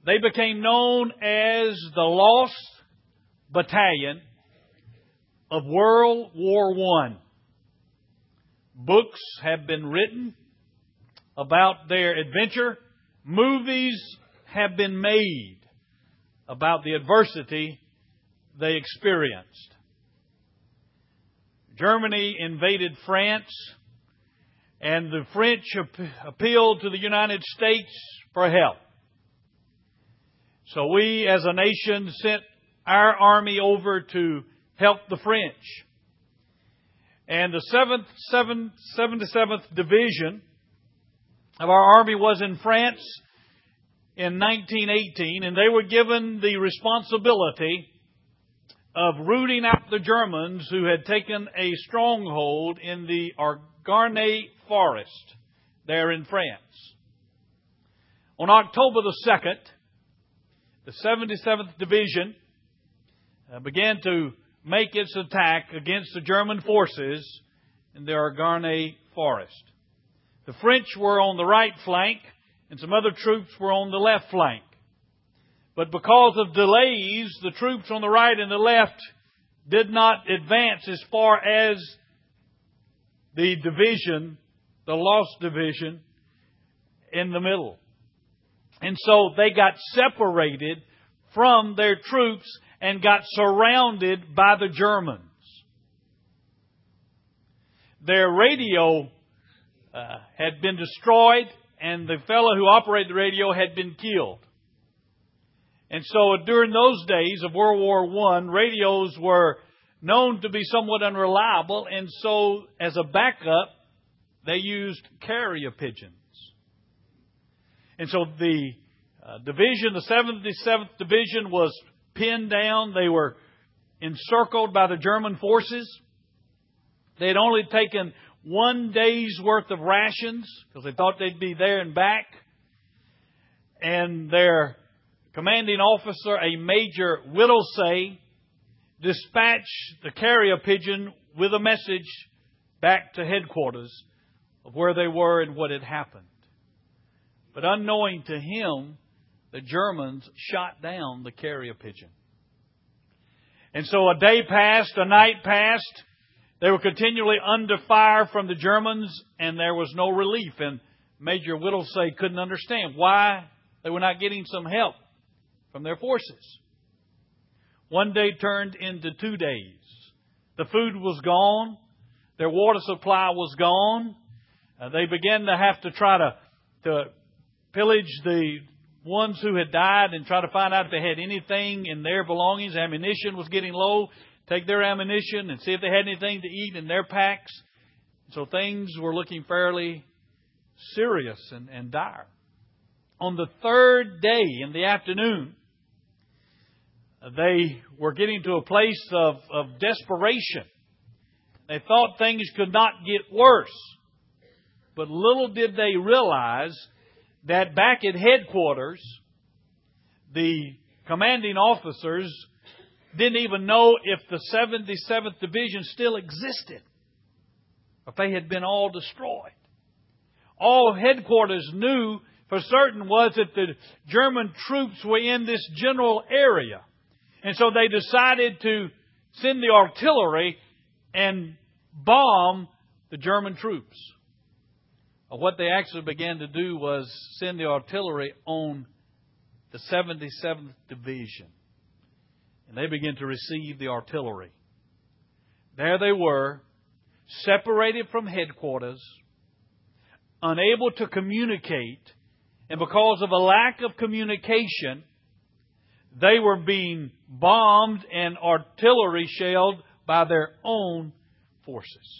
They became known as the Lost Battalion of World War I. Books have been written about their adventure. Movies have been made about the adversity they experienced. Germany invaded France, and the French appealed to the United States for help. So we, as a nation, sent our army over to help the French. And the 77th Division of our army was in France in 1918, and they were given the responsibility of rooting out the Germans who had taken a stronghold in the Argonne Forest there in France. On October the 2nd, the 77th Division began to make its attack against the German forces in the Argonne Forest. The French were on the right flank, and some other troops were on the left flank. But because of delays, the troops on the right and the left did not advance as far as the division, the Lost Division, in the middle. And so they got separated from their troops and got surrounded by the Germans. Their radio had been destroyed, and the fellow who operated the radio had been killed. And so during those days of World War I, radios were known to be somewhat unreliable, and so as a backup, they used carrier pigeons. And so the division, the 77th Division, was pinned down. They were encircled by the German forces. They had only taken 1 day's worth of rations because they thought they'd be there and back. And their commanding officer, a Major Whittlesey, dispatched the carrier pigeon with a message back to headquarters of where they were and what had happened. But unknowing to him, the Germans shot down the carrier pigeon. And so a day passed, a night passed. They were continually under fire from the Germans, and there was no relief. And Major Whittlesey couldn't understand why they were not getting some help from their forces. 1 day turned into 2 days. The food was gone. Their water supply was gone. They began to have to try to pillage the ones who had died and try to find out if they had anything in their belongings. Ammunition was getting low. Take their ammunition and see if they had anything to eat in their packs. So things were looking fairly serious and dire. On the 3rd day in the afternoon, they were getting to a place of desperation. They thought things could not get worse. But little did they realize that back at headquarters, the commanding officers didn't even know if the 77th Division still existed, if they had been all destroyed. All headquarters knew for certain was that the German troops were in this general area. And so they decided to send the artillery and bomb the German troops. What they actually began to do was send the artillery on the 77th Division. And they began to receive the artillery. There they were, separated from headquarters, unable to communicate. And because of a lack of communication, they were being bombed and artillery shelled by their own forces.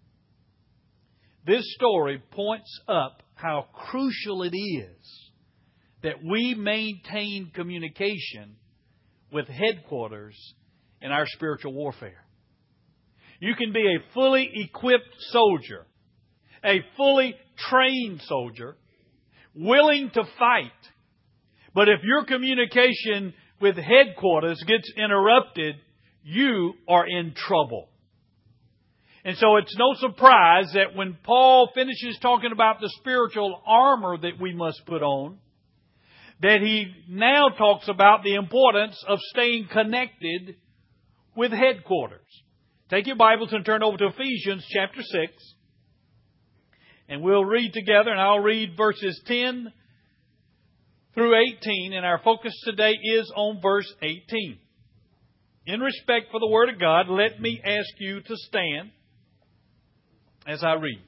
This story points up how crucial it is that we maintain communication with headquarters in our spiritual warfare. You can be a fully equipped soldier, a fully trained soldier, willing to fight. But if your communication with headquarters gets interrupted, you are in trouble. And so it's no surprise that when Paul finishes talking about the spiritual armor that we must put on, that he now talks about the importance of staying connected with headquarters. Take your Bibles and turn over to Ephesians chapter 6. And we'll read together, and I'll read verses 10 through 18. And our focus today is on verse 18. In respect for the Word of God, let me ask you to stand as I read.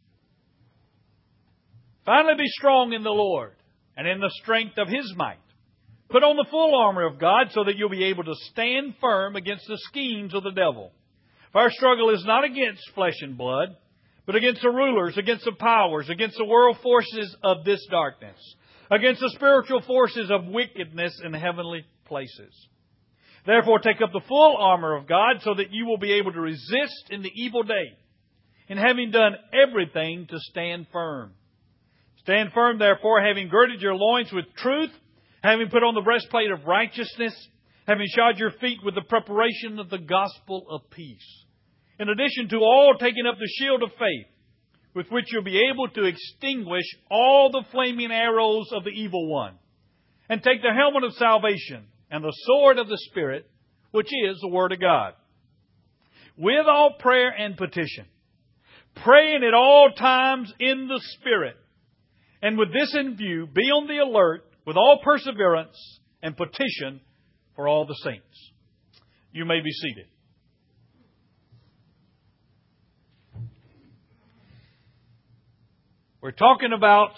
Finally, be strong in the Lord and in the strength of His might. Put on the full armor of God so that you'll be able to stand firm against the schemes of the devil. For our struggle is not against flesh and blood, but against the rulers, against the powers, against the world forces of this darkness, against the spiritual forces of wickedness in heavenly places. Therefore, take up the full armor of God so that you will be able to resist in the evil day, and having done everything to stand firm. Stand firm, therefore, having girded your loins with truth, having put on the breastplate of righteousness, having shod your feet with the preparation of the gospel of peace. In addition to all, taking up the shield of faith, with which you'll be able to extinguish all the flaming arrows of the evil one. And take the helmet of salvation and the sword of the Spirit, which is the Word of God. With all prayer and petition, praying at all times in the Spirit. And with this in view, be on the alert with all perseverance and petition for all the saints. You may be seated. We're talking about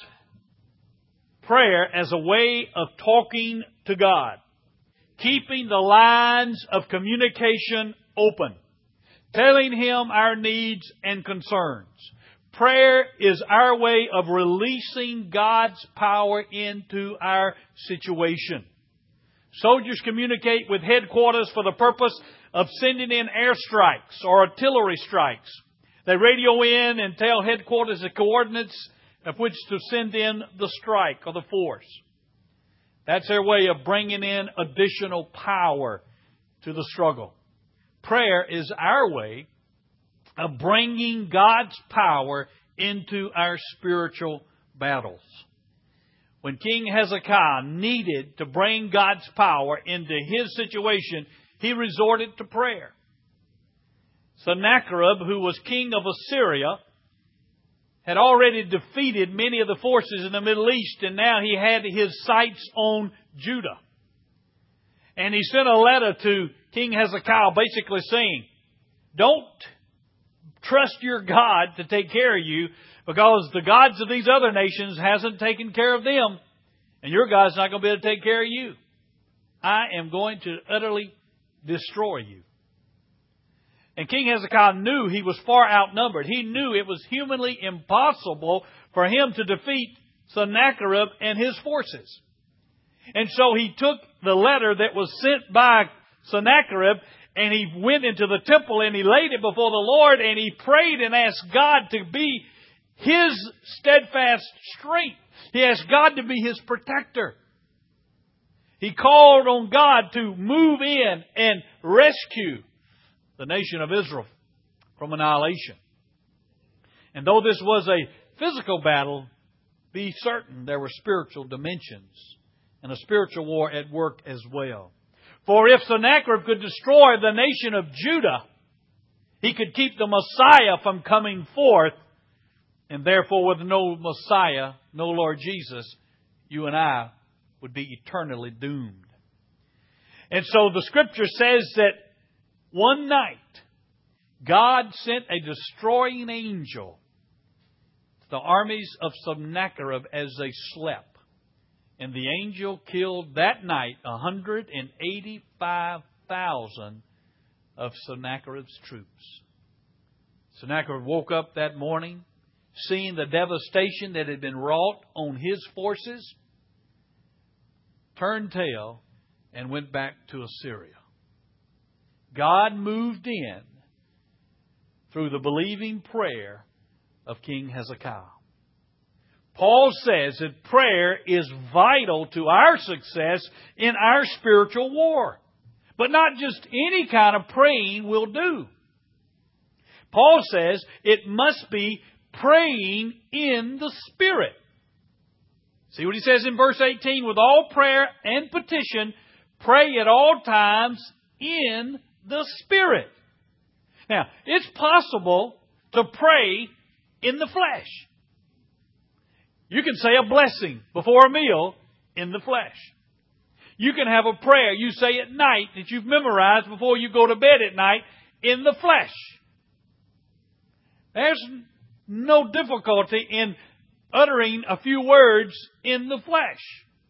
prayer as a way of talking to God. Keeping the lines of communication open. Telling Him our needs and concerns. Prayer is our way of releasing God's power into our situation. Soldiers communicate with headquarters for the purpose of sending in airstrikes or artillery strikes. They radio in and tell headquarters the coordinates of which to send in the strike or the force. That's their way of bringing in additional power to the struggle. Prayer is our way of bringing God's power into our spiritual battles. When King Hezekiah needed to bring God's power into his situation, he resorted to prayer. Sennacherib, who was king of Assyria, had already defeated many of the forces in the Middle East, and now he had his sights on Judah. And he sent a letter to King Hezekiah basically saying, don't trust your God to take care of you, because the gods of these other nations hasn't taken care of them, and your God's not going to be able to take care of you. I am going to utterly destroy you. And King Hezekiah knew he was far outnumbered. He knew it was humanly impossible for him to defeat Sennacherib and his forces. And so he took the letter that was sent by Sennacherib, and he went into the temple and he laid it before the Lord, and he prayed and asked God to be his steadfast strength. He asked God to be his protector. He called on God to move in and rescue the nation of Israel from annihilation. And though this was a physical battle, be certain there were spiritual dimensions and a spiritual war at work as well. For if Sennacherib could destroy the nation of Judah, he could keep the Messiah from coming forth. And therefore, with no Messiah, no Lord Jesus, you and I would be eternally doomed. And so the Scripture says that one night, God sent a destroying angel to the armies of Sennacherib as they slept. And the angel killed that night 185,000 of Sennacherib's troops. Sennacherib woke up that morning, seeing the devastation that had been wrought on his forces, turned tail, and went back to Assyria. God moved in through the believing prayer of King Hezekiah. Paul says that prayer is vital to our success in our spiritual war. But not just any kind of praying will do. Paul says it must be praying in the Spirit. See what he says in verse 18? With all prayer and petition, pray at all times in the Spirit. Now, it's possible to pray in the flesh. You can say a blessing before a meal in the flesh. You can have a prayer you say at night that you've memorized before you go to bed at night in the flesh. There's no difficulty in uttering a few words in the flesh.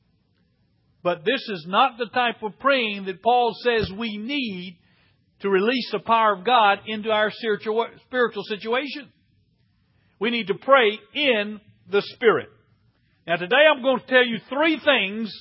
But this is not the type of praying that Paul says we need to release the power of God into our spiritual situation. We need to pray in the Spirit. Now today I'm going to tell you three things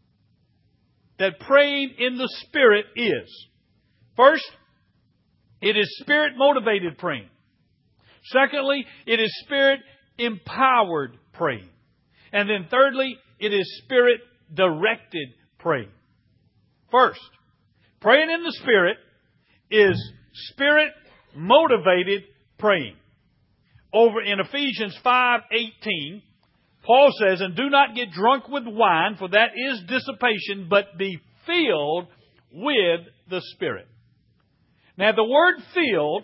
that praying in the Spirit is. First, it is Spirit-motivated praying. Secondly, it is Spirit-empowered praying. And then thirdly, it is Spirit-directed praying. First, praying in the Spirit is Spirit-motivated praying. Over in Ephesians 5:18, Paul says, "And do not get drunk with wine, for that is dissipation, but be filled with the Spirit." Now, the word filled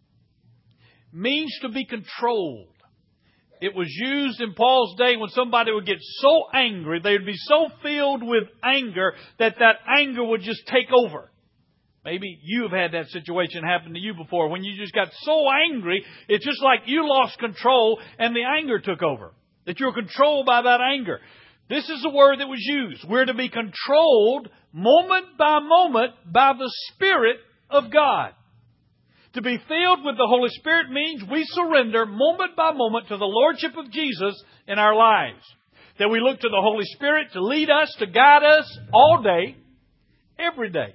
means to be controlled. It was used in Paul's day when somebody would get so angry, they would be so filled with anger that anger would just take over. Maybe you've had that situation happen to you before. When you just got so angry, it's just like you lost control and the anger took over. That you're controlled by that anger. This is the word that was used. We're to be controlled moment by moment by the Spirit of God. To be filled with the Holy Spirit means we surrender moment by moment to the Lordship of Jesus in our lives. That we look to the Holy Spirit to lead us, to guide us all day, every day.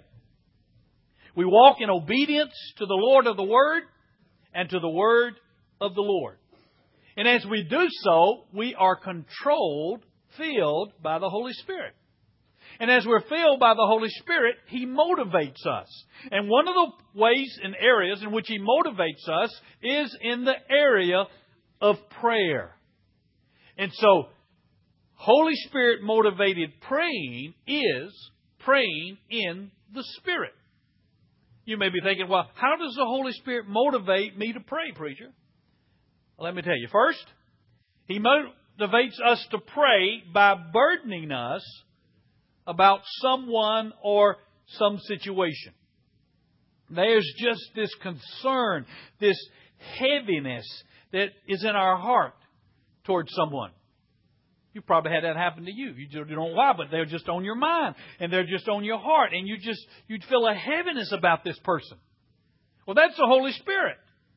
We walk in obedience to the Lord of the Word and to the Word of the Lord. And as we do so, we are controlled, filled by the Holy Spirit. And as we're filled by the Holy Spirit, He motivates us. And one of the ways and areas in which He motivates us is in the area of prayer. And so, Holy Spirit motivated praying is praying in the Spirit. You may be thinking, well, how does the Holy Spirit motivate me to pray, preacher? Well, let me tell you. First, He motivates us to pray by burdening us about someone or some situation. There's just this concern, this heaviness that is in our heart towards someone. You probably had that happen to you. You don't know why, but they're just on your mind. And they're just on your heart. And you'd feel a heaviness about this person. Well, that's the Holy Spirit.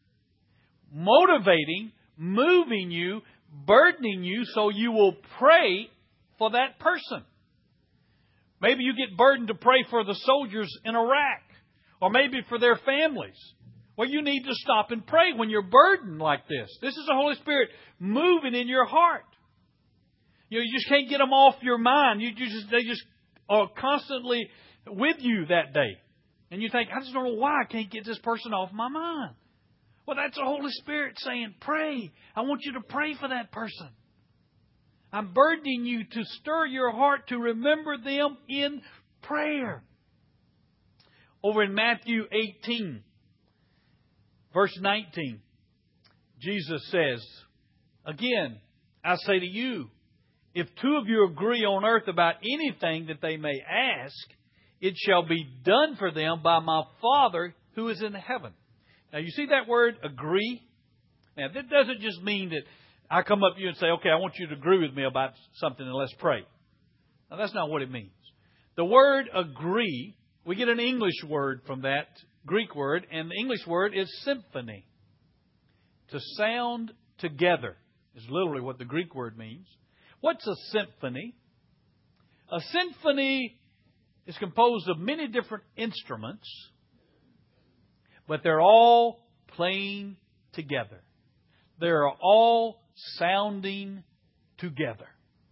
Motivating, moving you, burdening you so you will pray for that person. Maybe you get burdened to pray for the soldiers in Iraq. Or maybe for their families. Well, you need to stop and pray when you're burdened like this. This is the Holy Spirit moving in your heart. You just can't get them off your mind. They just are constantly with you that day. And you think, I just don't know why I can't get this person off my mind. Well, that's the Holy Spirit saying, pray. I want you to pray for that person. I'm burdening you to stir your heart to remember them in prayer. Over in Matthew 18, verse 19, Jesus says, "Again, I say to you, if two of you agree on earth about anything that they may ask, it shall be done for them by my Father who is in heaven." Now, you see that word, agree? Now, that doesn't just mean that I come up to you and say, okay, I want you to agree with me about something and let's pray. Now, that's not what it means. The word agree, we get an English word from that Greek word, and the English word is symphony. To sound together is literally what the Greek word means. What's a symphony? A symphony is composed of many different instruments, but they're all playing together. They're all sounding together.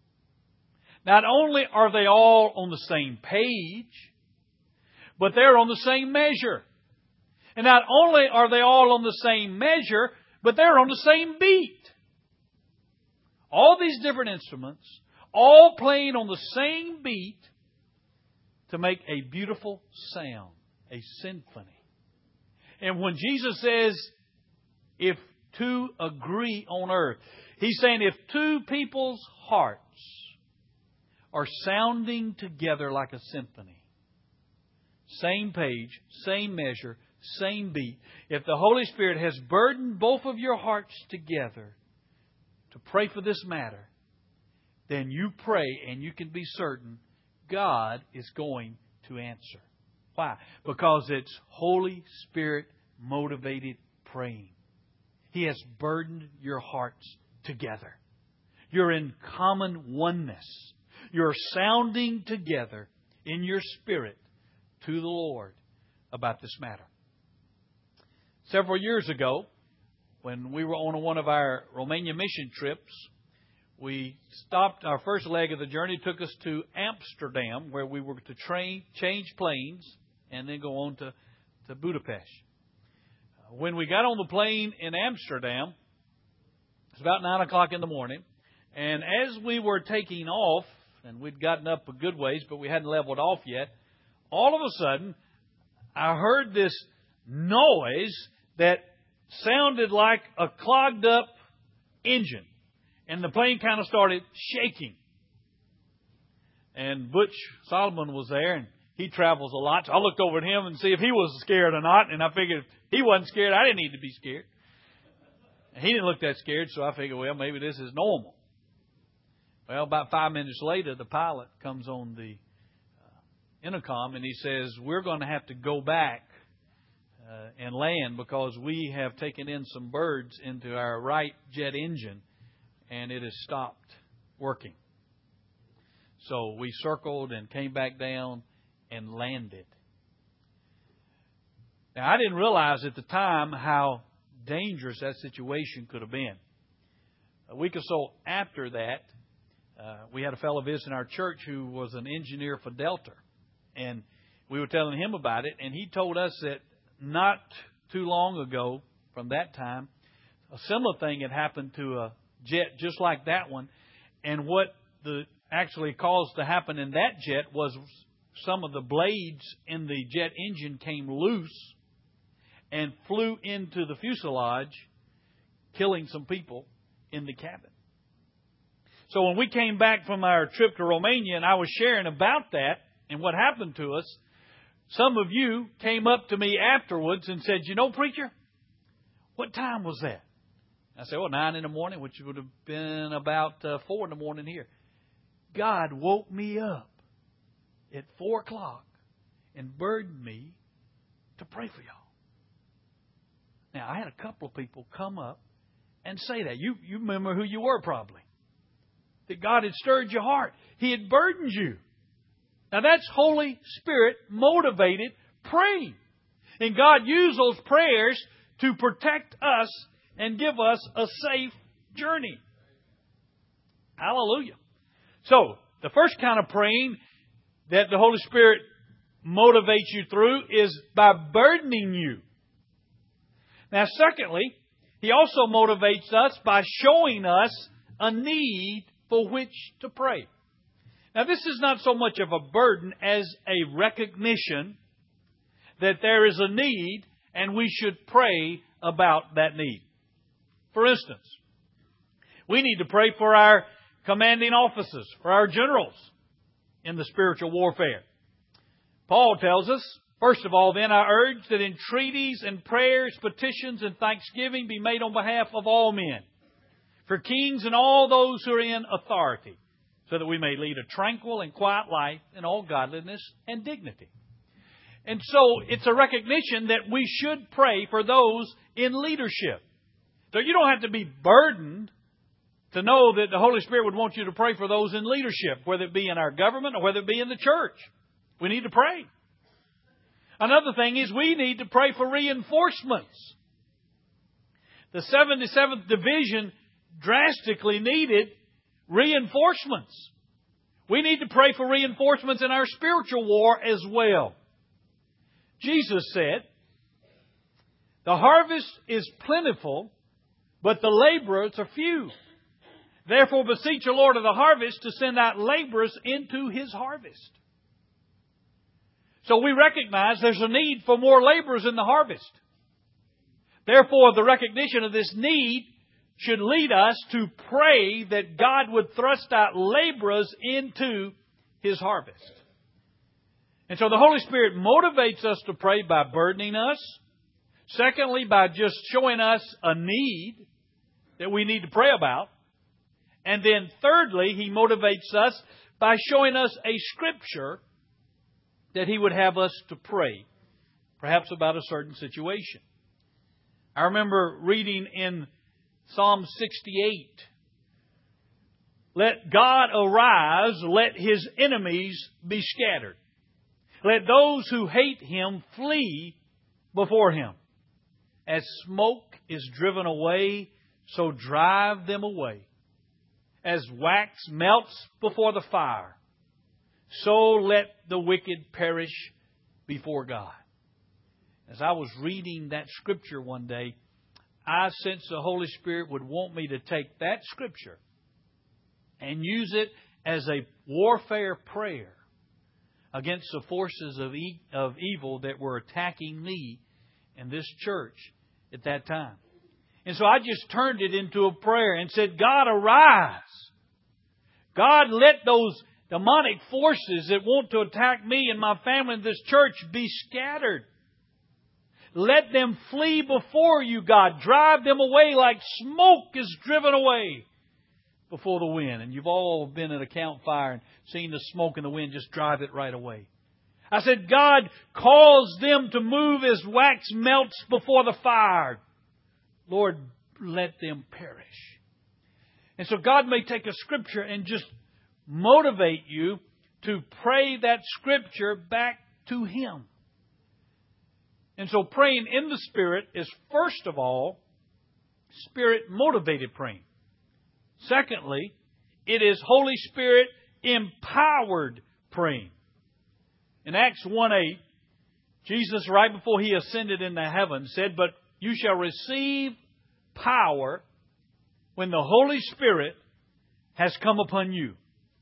Not only are they all on the same page, but they're on the same measure. And not only are they all on the same measure, but they're on the same beat. All these different instruments, all playing on the same beat to make a beautiful sound, a symphony. And when Jesus says, if two agree on earth, He's saying if two people's hearts are sounding together like a symphony, same page, same measure, same beat, if the Holy Spirit has burdened both of your hearts together to pray for this matter, then you pray and you can be certain God is going to answer. Why? Because it's Holy Spirit motivated praying. He has burdened your hearts together. You're in common oneness. You're sounding together in your spirit to the Lord about this matter. Several years ago, when we were on one of our Romania mission trips, we stopped. Our first leg of the journey took us to Amsterdam, where we were to change planes and then go on to Budapest. When we got on the plane in Amsterdam, it was about 9 o'clock in the morning, and as we were taking off, and we'd gotten up a good ways, but we hadn't leveled off yet, all of a sudden, I heard this noise that sounded like a clogged up engine. And the plane kind of started shaking. And Butch Solomon was there, and he travels a lot. So I looked over at him and see if he was scared or not. And I figured if he wasn't scared, I didn't need to be scared. And he didn't look that scared, so I figured, well, maybe this is normal. Well, about 5 minutes later, the pilot comes on the intercom, and he says, we're going to have to go back and land because we have taken in some birds into our right jet engine, and it has stopped working. So we circled and came back down and landed. Now, I didn't realize at the time how dangerous that situation could have been. A week or so after that, we had a fellow visiting our church who was an engineer for Delta. And we were telling him about it, and he told us that not too long ago from that time, a similar thing had happened to a jet just like that one. And what actually caused to happen in that jet was some of the blades in the jet engine came loose and flew into the fuselage, killing some people in the cabin. So when we came back from our trip to Romania and I was sharing about that and what happened to us, some of you came up to me afterwards and said, you know, preacher, what time was that? I said, 9 in the morning, which would have been about 4 in the morning here. God woke me up at 4 o'clock and burdened me to pray for y'all. Now, I had a couple of people come up and say that. You remember who you were probably. That God had stirred your heart. He had burdened you. Now, that's Holy Spirit motivated praying. And God used those prayers to protect us and give us a safe journey. Hallelujah. So, the first kind of praying that the Holy Spirit motivates you through is by burdening you. Now, secondly, He also motivates us by showing us a need for which to pray. Now, this is not so much of a burden as a recognition that there is a need and we should pray about that need. For instance, we need to pray for our commanding officers, for our generals in the spiritual warfare. Paul tells us, first of all, then I urge that entreaties and prayers, petitions and thanksgiving be made on behalf of all men, for kings and all those who are in authority, so that we may lead a tranquil and quiet life in all godliness and dignity. And so it's a recognition that we should pray for those in leadership. So you don't have to be burdened to know that the Holy Spirit would want you to pray for those in leadership, whether it be in our government or whether it be in the church. We need to pray. Another thing is we need to pray for reinforcements. The 77th Division drastically needed reinforcements. We need to pray for reinforcements in our spiritual war as well. Jesus said, the harvest is plentiful, but the laborers are few. Therefore beseech the Lord of the harvest to send out laborers into His harvest. So we recognize there's a need for more laborers in the harvest. Therefore, the recognition of this need should lead us to pray that God would thrust out laborers into His harvest. And so the Holy Spirit motivates us to pray by burdening us. Secondly, by just showing us a need that we need to pray about. And then thirdly, He motivates us by showing us a scripture that He would have us to pray, perhaps about a certain situation. I remember reading in Psalm 68, "Let God arise, let His enemies be scattered. Let those who hate Him flee before Him. As smoke is driven away, so drive them away. As wax melts before the fire, so let the wicked perish before God." As I was reading that scripture one day, I sensed the Holy Spirit would want me to take that scripture and use it as a warfare prayer against the forces of evil that were attacking me and this church at that time. And so I just turned it into a prayer and said, "God, arise. God, let those demonic forces that want to attack me and my family and this church be scattered. Let them flee before You, God. Drive them away like smoke is driven away before the wind." And you've all been at a campfire and seen the smoke and the wind just drive it right away. I said, "God, cause them to move as wax melts before the fire. Lord, let them perish." And so God may take a scripture and just motivate you to pray that scripture back to Him. And so praying in the Spirit is, first of all, Spirit-motivated praying. Secondly, it is Holy Spirit-empowered praying. In Acts 1:8, Jesus, right before He ascended into heaven, said, "But you shall receive power when the Holy Spirit has come upon you."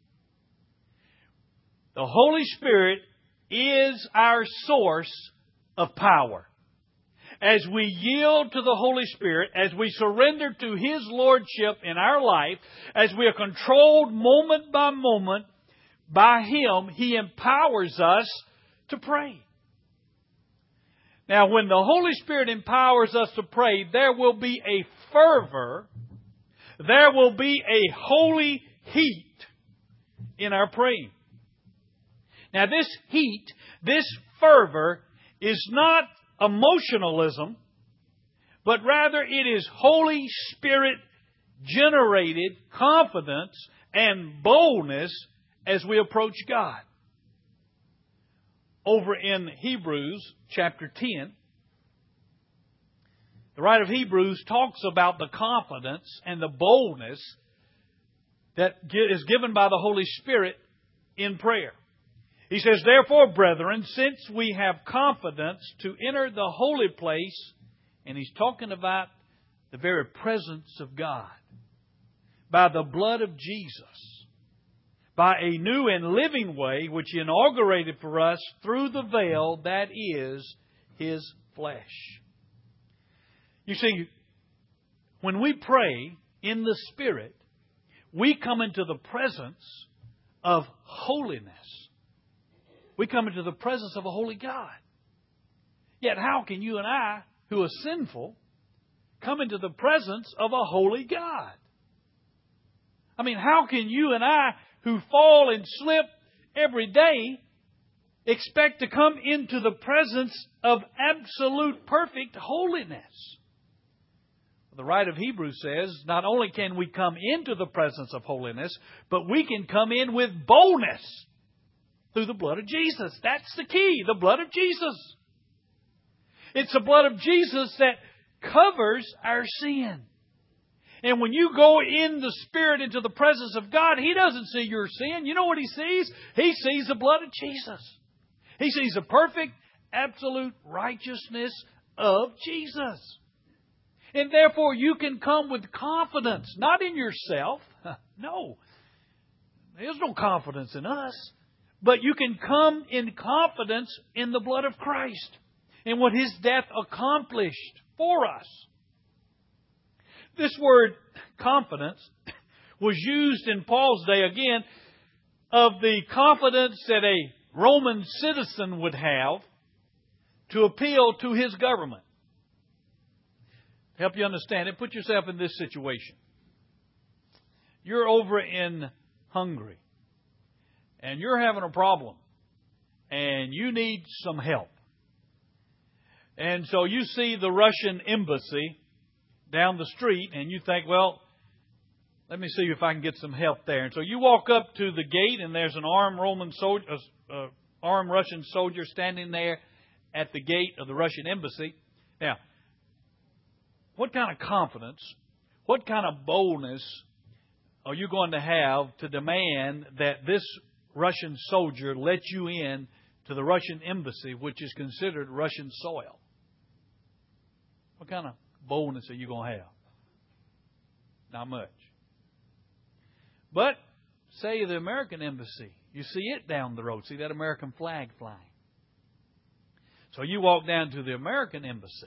The Holy Spirit is our source of power. As we yield to the Holy Spirit, as we surrender to His Lordship in our life, as we are controlled moment by moment by Him, He empowers us to pray. Now, when the Holy Spirit empowers us to pray, there will be a fervor, there will be a holy heat in our praying. Now, this heat, this fervor, is not emotionalism, but rather it is Holy Spirit generated confidence and boldness as we approach God. Over in Hebrews chapter 10, the writer of Hebrews talks about the confidence and the boldness that is given by the Holy Spirit in prayer. He says, "Therefore, brethren, since we have confidence to enter the holy place," and he's talking about the very presence of God, "by the blood of Jesus, by a new and living way which He inaugurated for us through the veil that is His flesh." You see, when we pray in the Spirit, we come into the presence of holiness. We come into the presence of a holy God. Yet how can you and I, who are sinful, come into the presence of a holy God? I mean, how can you and I, who fall and slip every day, expect to come into the presence of absolute perfect holiness? The writer of Hebrews says, not only can we come into the presence of holiness, but we can come in with boldness through the blood of Jesus. That's the key, the blood of Jesus. It's the blood of Jesus that covers our sin. And when you go in the Spirit into the presence of God, He doesn't see your sin. You know what He sees? He sees the blood of Jesus. He sees the perfect, absolute righteousness of Jesus. And therefore you can come with confidence, not in yourself, No. There's no confidence in us. But you can come in confidence in the blood of Christ and what His death accomplished for us. This word confidence was used in Paul's day again of the confidence that a Roman citizen would have to appeal to his government. To help you understand it, put yourself in this situation. You're over in Hungary and you're having a problem and you need some help. And so you see the Russian embassy down the street and you think, well, let me see if I can get some help there. And so you walk up to the gate and there's an armed Russian soldier standing there at the gate of the Russian embassy. Now, what kind of confidence, what kind of boldness are you going to have to demand that this Russian soldier let you in to the Russian embassy, which is considered Russian soil? What kind of boldness are you going to have? Not much. But, say the American embassy, you see it down the road. See that American flag flying. So you walk down to the American embassy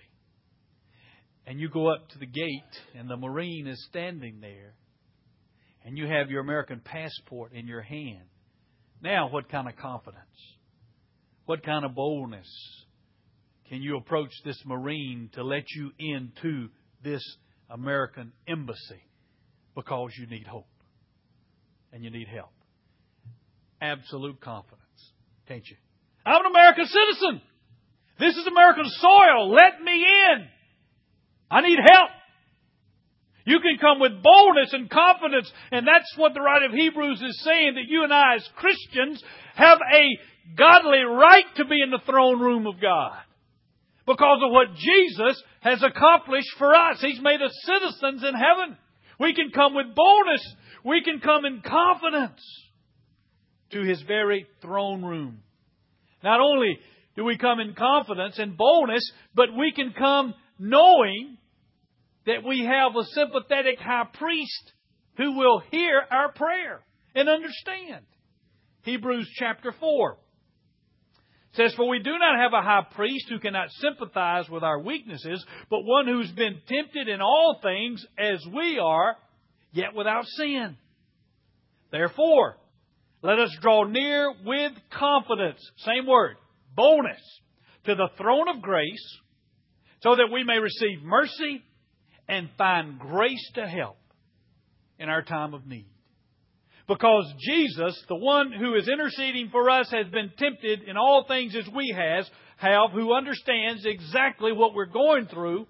and you go up to the gate and the Marine is standing there and you have your American passport in your hand. Now, what kind of confidence? What kind of boldness can you approach this Marine to let you into this American embassy because you need hope and you need help? Absolute confidence, can't you? I'm an American citizen. This is American soil. Let me in. I need help. You can come with boldness and confidence, and that's what the writer of Hebrews is saying, that you and I as Christians have a godly right to be in the throne room of God because of what Jesus has accomplished for us. He's made us citizens in heaven. We can come with boldness. We can come in confidence to His very throne room. Not only do we come in confidence and boldness, but we can come knowing that we have a sympathetic high priest who will hear our prayer and understand. Hebrews chapter 4 says, "For we do not have a high priest who cannot sympathize with our weaknesses, but one who's been tempted in all things as we are, yet without sin. Therefore, let us draw near with confidence," same word, boldness, "to the throne of grace, so that we may receive mercy and find grace to help in our time of need." Because Jesus, the one who is interceding for us, has been tempted in all things as we have, who understands exactly what we're going through,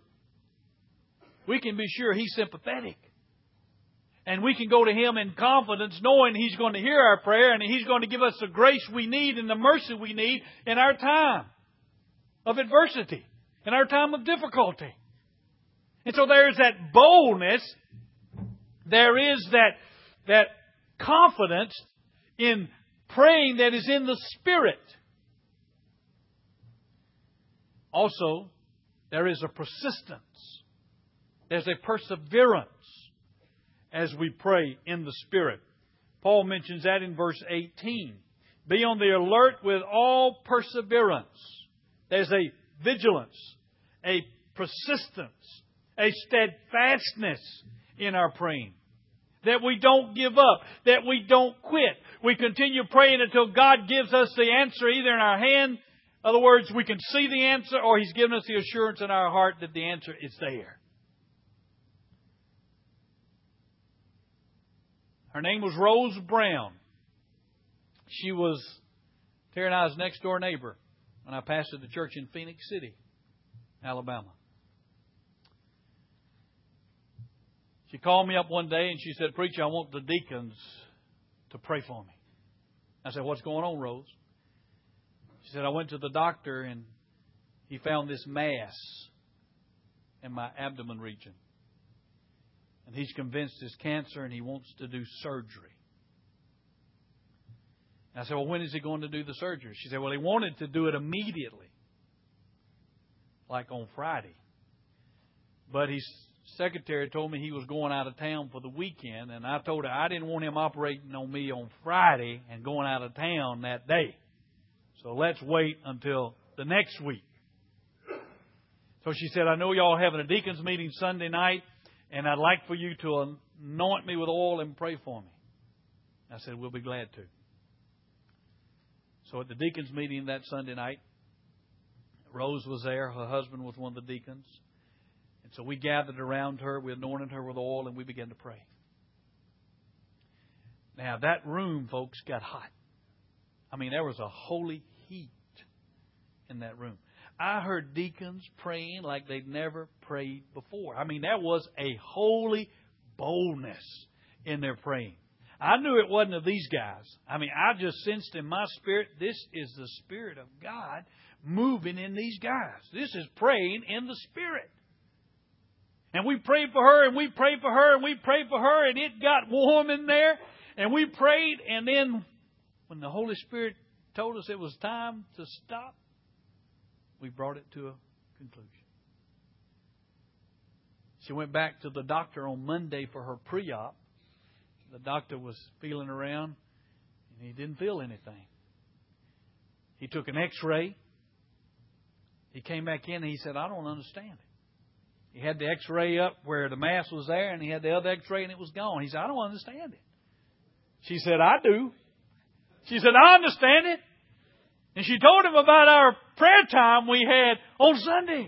we can be sure He's sympathetic. And we can go to Him in confidence, knowing He's going to hear our prayer and He's going to give us the grace we need and the mercy we need in our time of adversity, in our time of difficulty. And so there is that boldness, there is that confidence in praying that is in the Spirit. Also, there is a persistence. There's a perseverance as we pray in the Spirit. Paul mentions that in verse 18. Be on the alert with all perseverance. There's a vigilance, a persistence, a steadfastness in our praying. That we don't give up. That we don't quit. We continue praying until God gives us the answer either in our hand. In other words, we can see the answer, or He's given us the assurance in our heart that the answer is there. Her name was Rose Brown. She was Terry and I's next door neighbor when I pastored the church in Phoenix City, Alabama. She called me up one day and she said, "Preacher, I want the deacons to pray for me." I said, "What's going on, Rose?" She said, "I went to the doctor and he found this mass in my abdomen region. And he's convinced it's cancer and he wants to do surgery." And I said, "Well, when is he going to do the surgery?" She said, "Well, he wanted to do it immediately, like on Friday. But he's secretary told me he was going out of town for the weekend, and I told her I didn't want him operating on me on Friday and going out of town that day. So let's wait until the next week. So she said, I know y'all are having a deacons meeting Sunday night, and I'd like for you to anoint me with oil and pray for me. I said, we'll be glad to. So at the deacons meeting that Sunday night, Rose was there. Her husband was one of the deacons. And so we gathered around her. We anointed her with oil, and we began to pray. Now, that room, folks, got hot. I mean, there was a holy heat in that room. I heard deacons praying like they'd never prayed before. I mean, there was a holy boldness in their praying. I knew it wasn't of these guys. I mean, I just sensed in my spirit, this is the Spirit of God moving in these guys. This is praying in the Spirit. And we prayed for her, and we prayed for her, and we prayed for her, and it got warm in there. And we prayed, and then when the Holy Spirit told us it was time to stop, we brought it to a conclusion. She went back to the doctor on Monday for her pre-op. The doctor was feeling around, and he didn't feel anything. He took an X-ray. He came back in, and he said, I don't understand it. He had the X-ray up where the mass was there, and he had the other X-ray, and it was gone. He said, I don't understand it. She said, I do. She said, I understand it. And she told him about our prayer time we had on Sunday.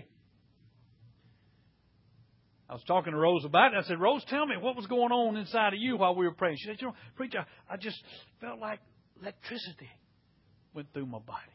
I was talking to Rose about it. I said, Rose, tell me what was going on inside of you while we were praying. She said, you know, preacher, I just felt like electricity went through my body.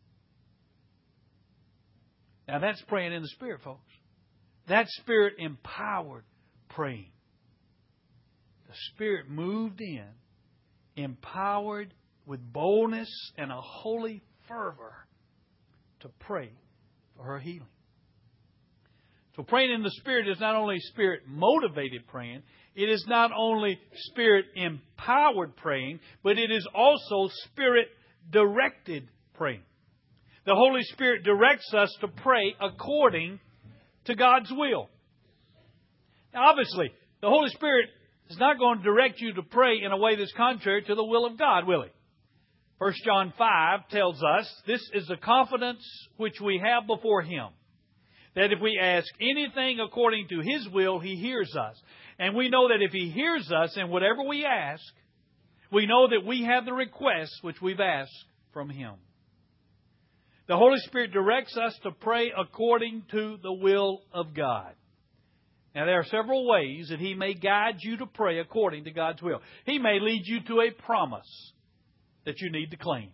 Now that's praying in the Spirit, folks. That Spirit empowered praying. The Spirit moved in, empowered with boldness and a holy fervor to pray for her healing. So praying in the Spirit is not only Spirit-motivated praying, it is not only Spirit-empowered praying, but it is also Spirit-directed praying. The Holy Spirit directs us to pray according to God's will. Now, obviously, the Holy Spirit is not going to direct you to pray in a way that's contrary to the will of God, will He? 1 John 5 tells us, this is the confidence which we have before Him, that if we ask anything according to His will, He hears us. And we know that if He hears us in whatever we ask, we know that we have the requests which we've asked from Him. The Holy Spirit directs us to pray according to the will of God. Now, there are several ways that He may guide you to pray according to God's will. He may lead you to a promise that you need to claim.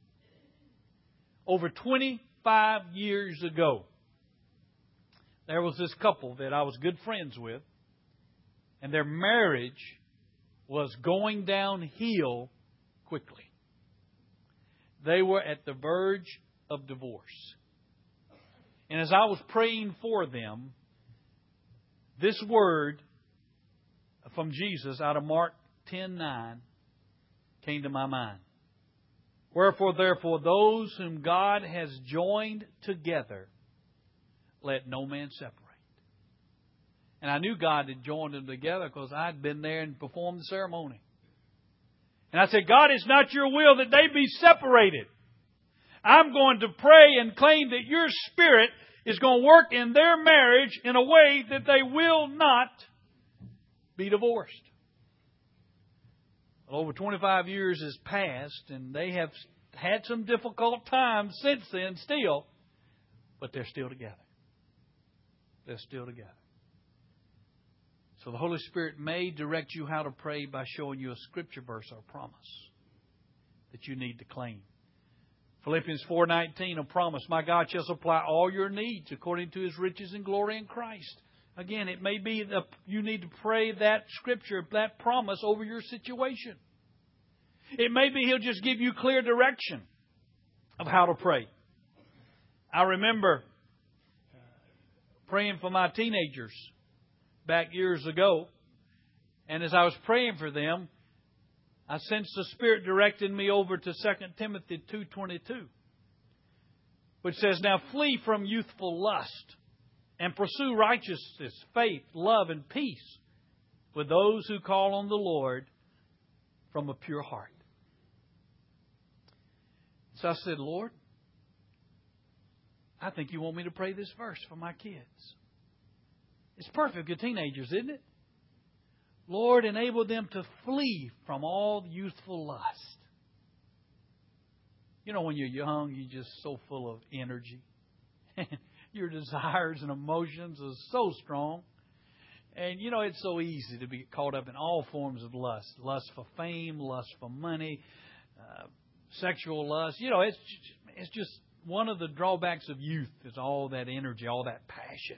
Over 25 years ago, there was this couple that I was good friends with, and their marriage was going downhill quickly. They were at the verge of divorce. And as I was praying for them, this word from Jesus out of Mark 10:9 came to my mind. Wherefore, therefore, those whom God has joined together, let no man separate. And I knew God had joined them together because I'd been there and performed the ceremony. And I said, God, it's not your will that they be separated. I'm going to pray and claim that your Spirit is going to work in their marriage in a way that they will not be divorced. Well, over 25 years has passed, and they have had some difficult times since then still, but they're still together. They're still together. So the Holy Spirit may direct you how to pray by showing you a scripture verse or promise that you need to claim. Philippians 4:19, a promise. My God shall supply all your needs according to His riches and glory in Christ. Again, it may be that you need to pray that scripture, that promise over your situation. It may be He'll just give you clear direction of how to pray. I remember praying for my teenagers back years ago. And as I was praying for them, I sensed the Spirit directing me over to 2 Timothy 2:22, which says, Now flee from youthful lust and pursue righteousness, faith, love, and peace with those who call on the Lord from a pure heart. So I said, Lord, I think you want me to pray this verse for my kids. It's perfect for teenagers, isn't it? Lord, enable them to flee from all youthful lust. You know, when you're young, you're just so full of energy. Your desires and emotions are so strong. And, you know, it's so easy to be caught up in all forms of lust. Lust for fame, lust for money, sexual lust. You know, it's just one of the drawbacks of youth is all that energy, all that passion.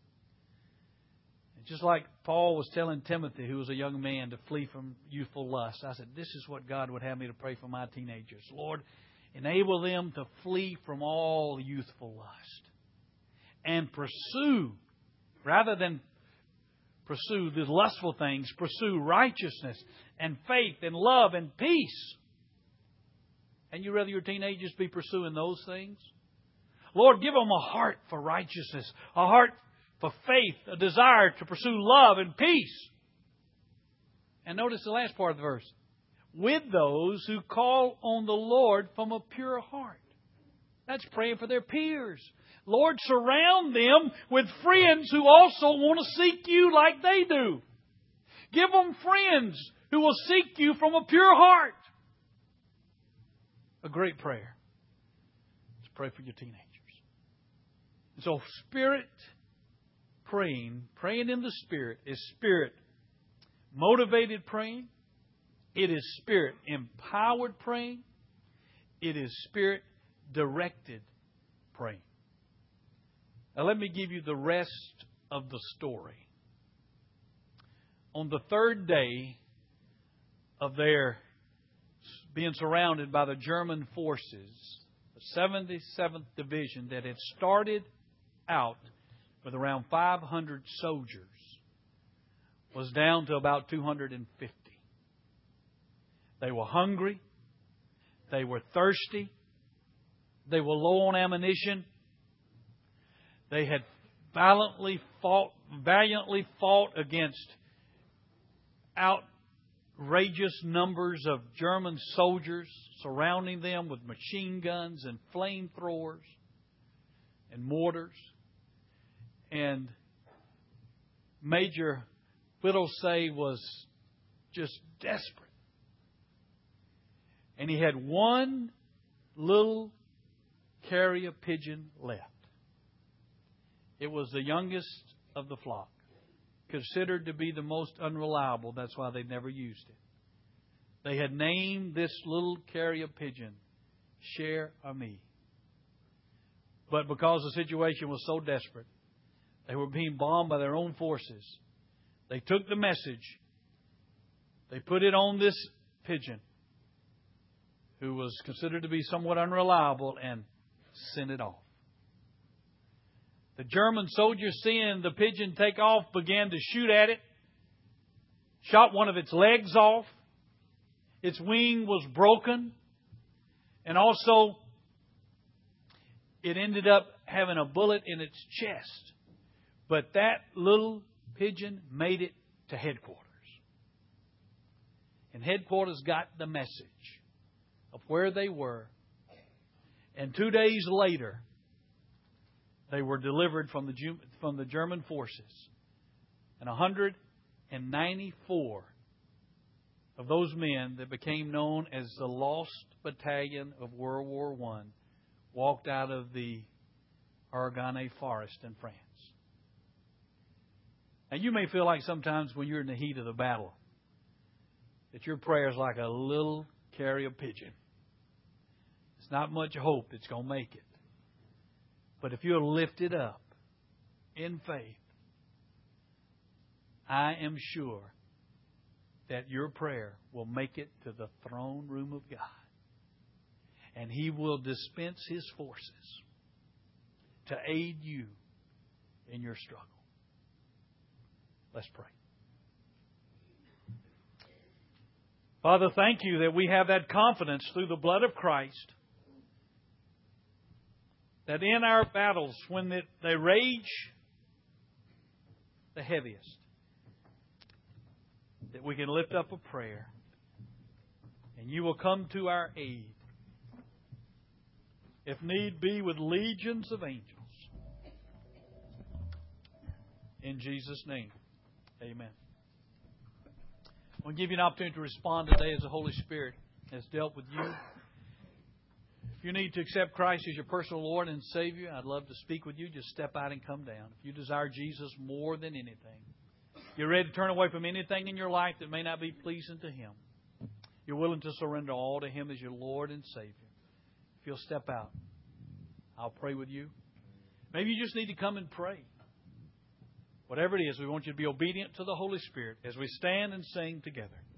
And just like Paul was telling Timothy, who was a young man, to flee from youthful lust, I said, this is what God would have me to pray for my teenagers. Lord, enable them to flee from all youthful lust and pursue, rather than pursue the lustful things, pursue righteousness and faith and love and peace. And you rather your teenagers be pursuing those things? Lord, give them a heart for righteousness, a heart for faith, a desire to pursue love and peace. And notice the last part of the verse. With those who call on the Lord from a pure heart. That's praying for their peers. Lord, surround them with friends who also want to seek you like they do. Give them friends who will seek you from a pure heart. A great prayer. Let's pray for your teenagers. So Spirit praying in the Spirit is Spirit motivated praying. It is Spirit empowered praying. It is Spirit directed praying. Now let me give you the rest of the story. On the third day of their being surrounded by the German forces, the 77th Division that had started out with around 500 soldiers was down to about 250. They were hungry. They were thirsty. They were low on ammunition. They had valiantly fought against outrageous numbers of German soldiers surrounding them with machine guns and flamethrowers and mortars. And Major Whittlesey was just desperate. And he had one little carrier pigeon left. It was the youngest of the flock, considered to be the most unreliable. That's why they never used it. They had named this little carrier pigeon Cher Ami. But because the situation was so desperate, they were being bombed by their own forces. They took the message. They put it on this pigeon, who was considered to be somewhat unreliable, and sent it off. The German soldiers, seeing the pigeon take off, began to shoot at it, shot one of its legs off. Its wing was broken, and also it ended up having a bullet in its chest. But that little pigeon made it to headquarters. And headquarters got the message of where they were. And 2 days later, they were delivered from the German forces. And 194 of those men that became known as the Lost Battalion of World War I walked out of the Argonne Forest in France. Now, you may feel like sometimes when you're in the heat of the battle that your prayer is like a little carrier pigeon. It's not much hope it's going to make it. But if you're lifted up in faith, I am sure that your prayer will make it to the throne room of God. And He will dispense His forces to aid you in your struggle. Let's pray. Father, thank you that we have that confidence through the blood of Christ, that in our battles, when they rage, the heaviest, that we can lift up a prayer and You will come to our aid, if need be, with legions of angels. In Jesus' name, amen. I want to give you an opportunity to respond today as the Holy Spirit has dealt with you. If you need to accept Christ as your personal Lord and Savior, I'd love to speak with you. Just step out and come down. If you desire Jesus more than anything, you're ready to turn away from anything in your life that may not be pleasing to Him, you're willing to surrender all to Him as your Lord and Savior, if you'll step out, I'll pray with you. Maybe you just need to come and pray. Whatever it is, we want you to be obedient to the Holy Spirit as we stand and sing together.